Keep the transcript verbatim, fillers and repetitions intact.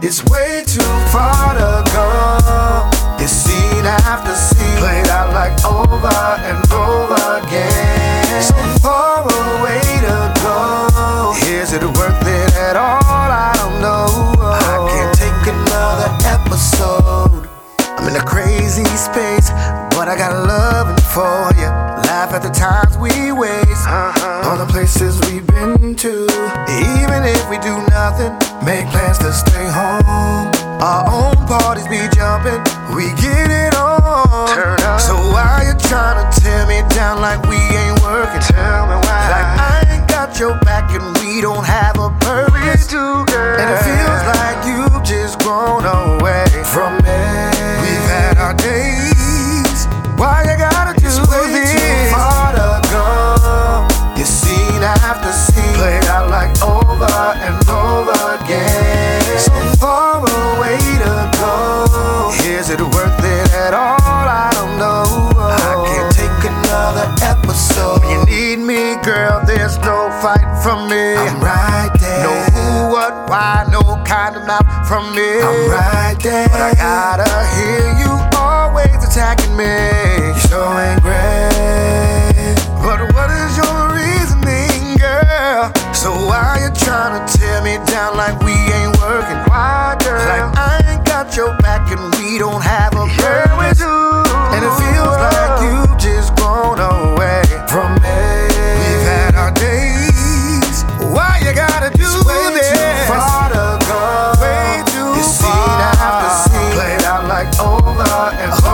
It's way too far to go. It's scene after scene, played out like over and over again. So far away to go. Is it worth it at all? I don't know. I can't take another episode. I'm in a crazy space, but I got loving for you. Laugh at the times we waste, uh-huh. All the places we've been to. Even if we do nothing, make plans to stay home. Our own parties be jumping, we get it on. Turn up. So why you tryna tear me down like we ain't working? Tell me why. Like I ain't got your back and we don't have a purpose. Do, and it feels like you've just grown away from me. We've had our days. Why you gotta do it's way this? Too far to go. You're scene after scene, played out like over and over again. So far away to go. Is it worth it at all? I don't know. I can't take another episode. You need me, girl, there's no fight from me. I'm right there. No who, what, why, no kind of mouth from me. I'm right there. But I gotta hear you always attacking me. You're showing great, but what is your reasoning, girl? So why you tryna tear me down like we ain't working? Why, girl? Like I ain't got your back and we don't have a purpose. And it feels like you just grown away from me. We've had our days. Why you gotta do it's way this? Too far to go. Way too far. Scene after scene, played out like over and over.